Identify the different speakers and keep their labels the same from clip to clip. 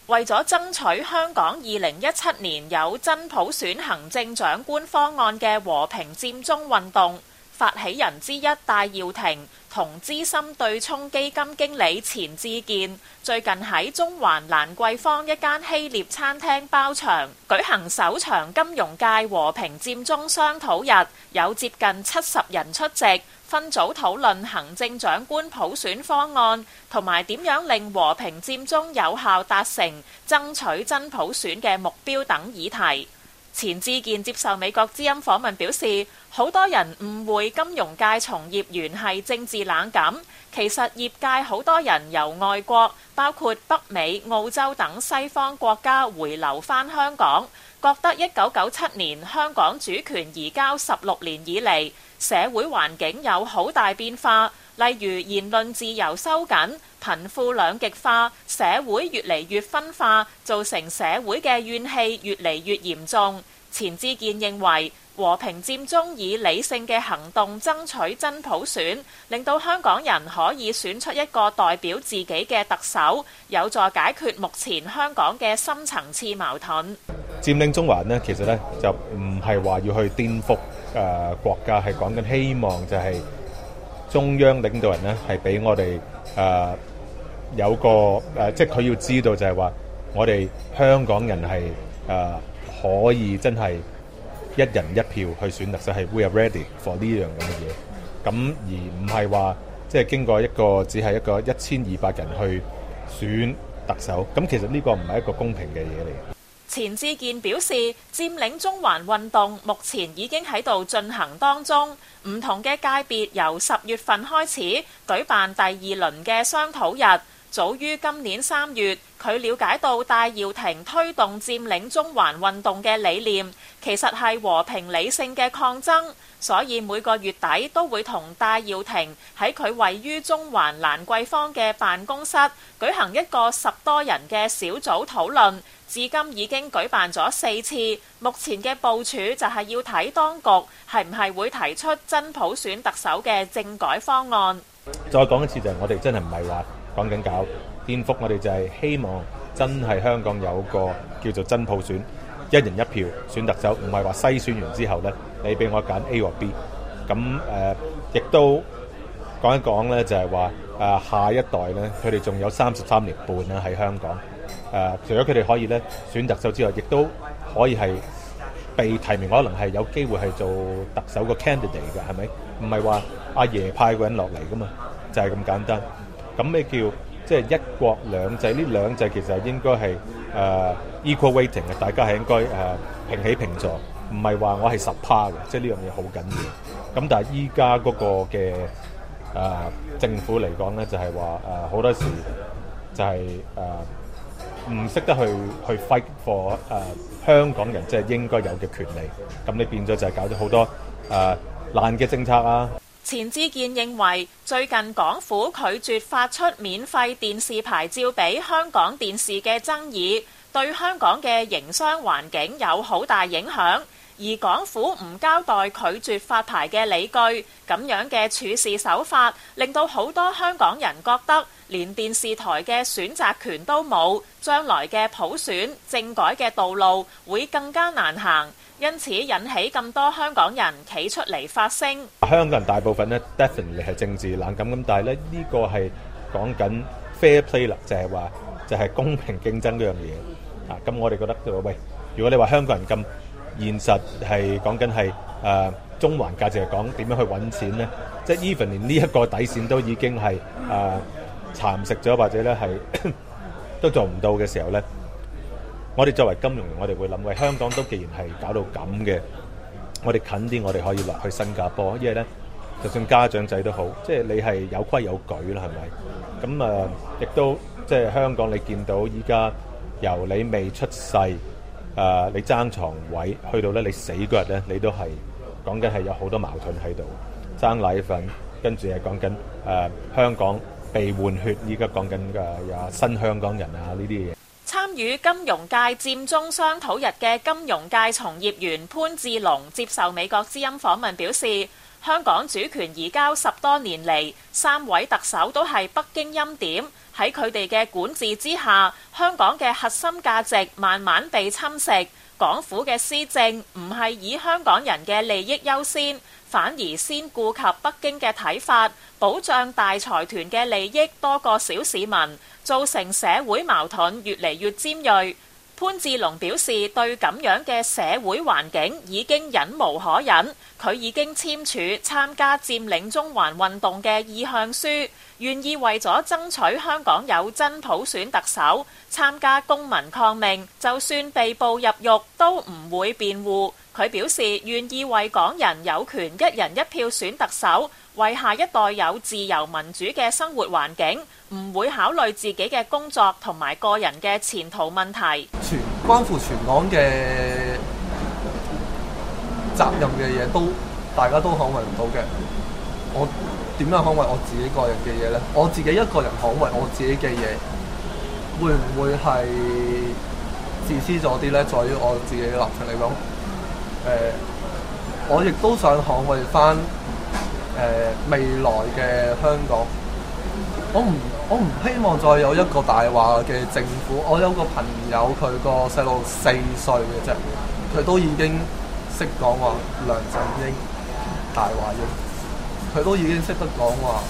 Speaker 1: 為咗爭取香港2017年有真普選行政長官方案嘅和平佔中運動，發起人之一戴耀廷同資深對沖基金經理錢志健最近喺中環蘭桂坊一間希臘餐廳包場舉行首場金融界和平佔中商討日，有接近70人出席，分組討論行政長官普選方案同埋點樣令和平佔中有效達成爭取真普選嘅目標等議題。錢志健接受美國之音訪問表示，好多人誤會金融界從業員係政治冷感，其實業界好多人由外國，包括北美、澳洲等西方國家回流返香港，覺得1997年香港主權移交16年以嚟，社會環境有好大變化，例如言論自由收緊、貧富兩極化、社會越嚟越分化，造成社會嘅怨氣越嚟越嚴重。錢志健認為，和平佔中以理性嘅行動爭取真普選，令到香港人可以選出一個代表自己嘅特首，有助解決目前香港嘅深層次矛盾。
Speaker 2: 佔領中環呢，其實呢就唔係話要去顛覆國家，係講緊希望就係中央領導人呢係俾我哋有個即係佢要知道就係話我哋香港人係可以真係一人一票去選特首，係 we are ready for 呢樣咁嘅嘢，咁而唔係話即係經過只係一個1200人去選特首，咁其實呢個唔係一個公平嘅嘢嚟。
Speaker 1: 錢志健表示，佔領中環運動目前已經喺度進行當中，唔同嘅界別由10月份開始舉辦第2輪嘅商討日。早於今年3月，佢了解到戴耀廷推動佔領中環運動嘅理念，其實係和平理性嘅抗爭，所以每個月底都會同戴耀廷喺佢位於中環蘭桂坊嘅辦公室舉行一個10多人嘅小組討論，至今已經舉辦咗4次。目前嘅部署就係要睇當局係唔係會提出真普選特首嘅政改方案。
Speaker 2: 再講一次就係我哋真係唔係話講緊搞顛覆，我哋就係希望真係香港有個叫做真普選，一人一票選特首，唔係話篩選完之後呢，你俾我揀 A 或 B。咁亦都講一講呢，就係話下一代呢，佢哋仲有33年半啦喺香港。除咗佢哋可以呢選特首之外，亦都可以係被提名，可能係有機會係做特首個 candidate 嘅，係咪？唔係話阿爺派個人落嚟噶嘛，就係咁簡單。咁咩叫即係一國兩制？呢兩制其實應該係equal weighting 嘅，大家係應該平起平坐，唔係話我係10%嘅，即係呢樣嘢好緊要。咁但係依家嗰個嘅政府嚟講咧，就係話好多時就係唔識得去 fight for 香港人即係應該有嘅權利。咁你變咗就係搞咗好多爛嘅政策啊！
Speaker 1: 錢志健認為，最近港府拒絕發出免費電視牌照俾香港電視嘅爭議，對香港嘅營商環境有好大影響。而港府唔交代拒絕發牌嘅理據，咁樣嘅處事手法，令到好多香港人覺得連電視台嘅選擇權都冇，將來嘅普選政改嘅道路會更加難行。因此引起咁多香港人企出嚟發聲。
Speaker 2: 香港人大部分呢 definitely 係政治冷感咁，但係咧呢個係講緊 fair play 啦，就係話就係公平競爭嗰樣嘢啊。咁我哋覺得喂，如果你話香港人咁現實係講緊係中環價值係講點樣去揾錢呢？即係 even 連呢一個底線都已經係蠶食咗，或者咧係都做唔到嘅時候咧。我哋作為金融業，我哋會諗，喂，香港都既然係搞到咁嘅，我哋近啲，我哋可以落去新加坡，因為咧，就算家長仔都好，即係你係有規有矩啦，係咪？咁亦都即係香港，你見到依家由你未出世，你爭床位，去到咧你死嗰日咧，你都係講緊係有好多矛盾喺度，爭奶粉，跟住係講緊香港被換血，依家講緊新香港人啊呢啲嘢。
Speaker 1: 參與金融界佔中商討日嘅金融界從業員潘志龍接受美國之音訪問表示， 香港主權移交10多年嚟，3位特首都係北京欽點，喺佢哋嘅管治之下，香港嘅核心價值慢慢被侵蝕。港府嘅施政唔係以香港人嘅利益優先，反而先顧及北京嘅睇法，保障大財團嘅利益多過小市民，造成社會矛盾越嚟越尖銳。潘志龍表示，對咁樣嘅社會環境已經忍無可忍，佢已經簽署參加佔領中環運動嘅意向書，願意為咗爭取香港有真普選特首，參加公民抗命，就算被捕入獄都唔會辯護。佢表示願意為港人有權一人一票選特首，為下一代有自由民主嘅生活環境，唔會考慮自己嘅工作同埋個人嘅前途問題。
Speaker 3: 關乎全港嘅責任嘅嘢，大家都捍衛唔到嘅。我點樣捍衛我自己個人嘅嘢呢？我自己一個人捍衛我自己嘅嘢，會唔會係自私咗啲呢？在於我自己嘅立場嚟講，我亦都想捍衛返未來嘅香港。我唔希望再有一個大話嘅政府。我有個朋友，佢個細路4歲嘅啫，佢都已經識講話梁振英大話英，佢都已經識得講話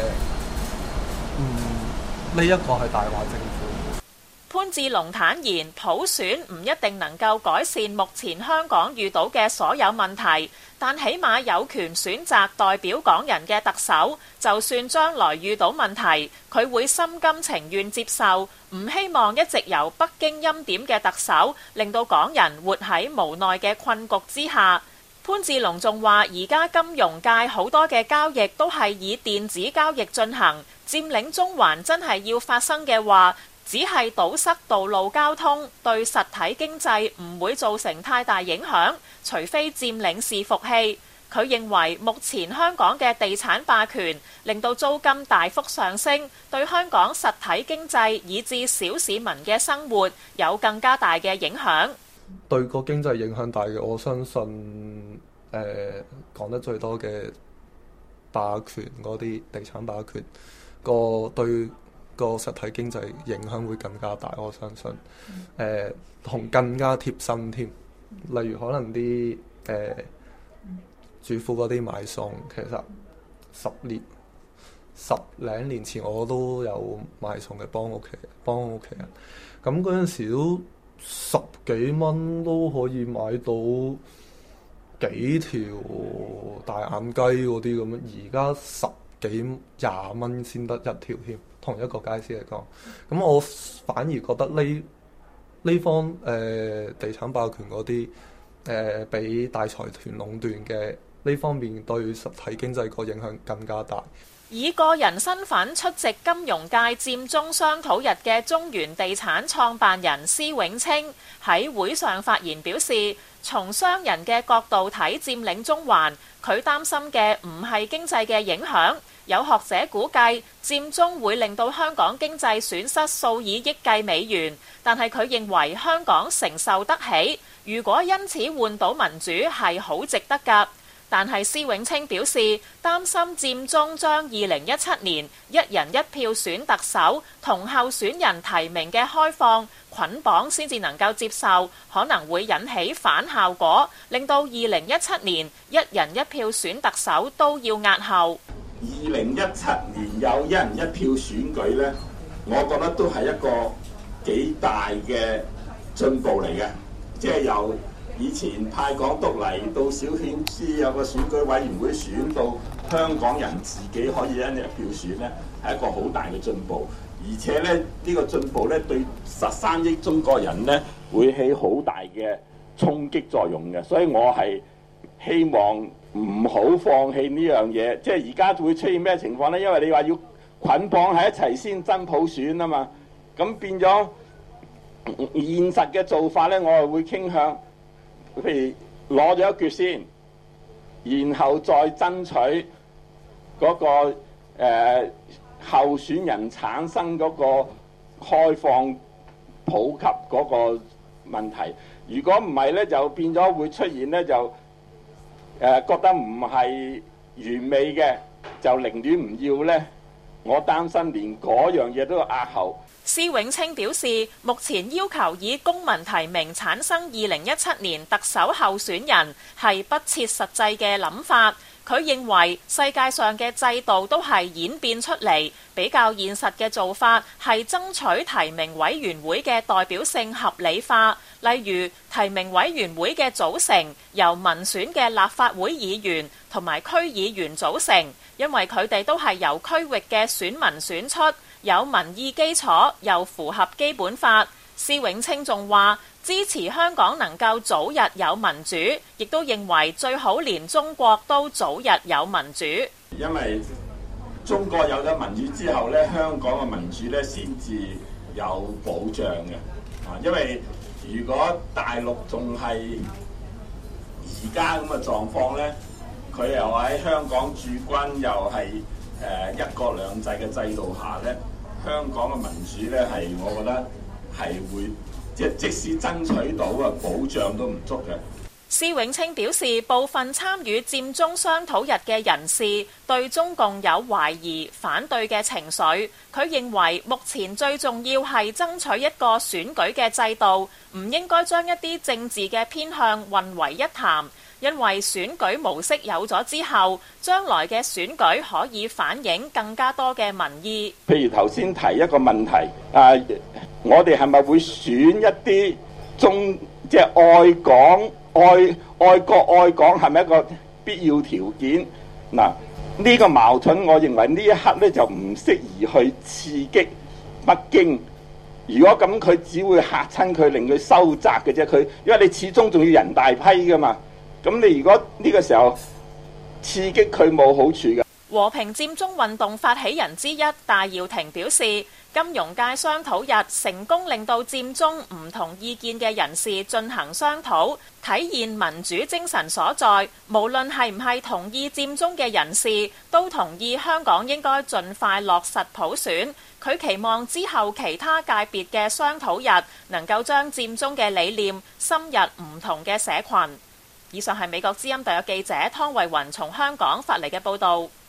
Speaker 3: 呢一個係大話政府。
Speaker 1: 潘志龍坦言，普選唔一定能夠改善目前香港遇到嘅所有問題，但起碼有權選擇代表港人嘅特首。就算將來遇到問題，佢會心甘情願接受，唔希望一直由北京欽點嘅特首，令到港人活喺無奈嘅困局之下。潘志龍仲話，而家金融界好多嘅交易都係以電子交易進行，佔領中環真係要發生嘅話，只係堵塞道路交通，對實體經濟唔會造成太大影響，除非佔領是服氣。佢認為目前香港嘅地產霸權令到租金大幅上升，對香港實體經濟以至小市民嘅生活有更加大嘅影響。
Speaker 3: 對個經濟影響大嘅，我相信講得最多嘅霸權嗰啲地產霸權對個實體經濟影響會更加大，我相信同更加貼身添。例如可能啲主婦嗰啲買餸，其實十零年前我都有買餸嘅，幫屋企人。咁嗰陣時都10幾蚊都可以買到幾條大眼雞嗰啲咁樣，而家10幾20蚊先得一條添。同一個街市嚟講，咁我反而覺得呢方地產霸權嗰啲俾大財團壟斷嘅呢方面，對實體經濟個影響更加大。
Speaker 1: 以個人身份出席金融界佔中商討日嘅中原地產創辦人施永青喺會上發言表示，從商人嘅角度睇佔領中環，佢擔心嘅唔係經濟嘅影響。有學者估計佔中會令到香港經濟損失數以億計美元，但係佢認為香港承受得起，如果因此換到民主係好值得㗎。但係施永青表示，擔心佔中將2017年一人一票選特首同候選人提名嘅開放捆綁先至能夠接受，可能會引起反效果，令到2017年一人一票選特首都要押後。
Speaker 4: 2017年有一人一票選舉呢，我覺得都係一個幾大嘅進步嚟嘅，即係由以前派港督嚟到小圈子有個選舉委員會選到香港人自己可以一人一票選呢，係一個好大嘅進步。而且呢，呢個進步呢，對13億中國人呢會起好大嘅衝擊作用嘅，所以我係希望唔好放棄呢樣嘢。即係而家會出現咩情況呢？因為你話要捆綁喺一齊先真普選啊嘛，咁變咗現實嘅做法呢，我係會傾向譬如攞咗一橛先，然後再爭取嗰個候選人產生嗰個開放普及嗰個問題。如果唔係呢，就變咗會出現呢，就覺得唔係完美嘅，就寧願唔要呢。我擔心連嗰樣嘢都要押後。
Speaker 1: 施永青表示，目前要求以公民提名產生2017年特首候選人係不切實際嘅諗法。佢認為世界上嘅制度都係演變出嚟，比較現實嘅做法係爭取提名委員會嘅代表性合理化，例如提名委員會嘅組成由民選嘅立法會議員同埋區議員組成，因為佢哋都係由區域嘅選民選出，有民意基礎，又符合基本法。施永青仲話支持香港能夠早日有民主，亦都認為最好連中國都早日有民主。
Speaker 4: 因為中國有咗民主之後咧，香港嘅民主咧先至有保障嘅。因為如果大陸仲係而家咁嘅狀況咧，佢又喺香港駐軍，又係一國兩制嘅制度下咧，香港嘅民主咧係我覺得係會即使爭取到嘅保障都唔足嘅。
Speaker 1: 施永青表示，部分參與佔中商討日嘅人士對中共有懷疑、反對嘅情緒。佢認為目前最重要係爭取一個選舉嘅制度，唔應該將一啲政治嘅偏向混為一談。因為選舉模式有咗之後，將來嘅選舉可以反映更加多嘅民意。
Speaker 4: 譬如頭先提一個問題，我哋係咪會選一啲即係愛港、愛國、愛港係咪一個必要條件？嗱，呢個矛盾，我認為呢一刻咧就唔適宜去刺激北京。如果咁，佢只會嚇親佢，令佢收窄嘅啫。因為你始終仲要人大批噶嘛。咁你如果呢個時候刺激佢冇好處嘅。
Speaker 1: 和平佔中運動發起人之一戴耀廷表示，金融界商討日成功令到佔中唔同意見嘅人士進行商討，體現民主精神所在。無論係唔係同意佔中嘅人士，都同意香港應該盡快落實普選。佢期望之後其他界別嘅商討日能夠將佔中嘅理念深入唔同嘅社群。以上係美國之音特約記者湯慧雲從香港發嚟嘅報導。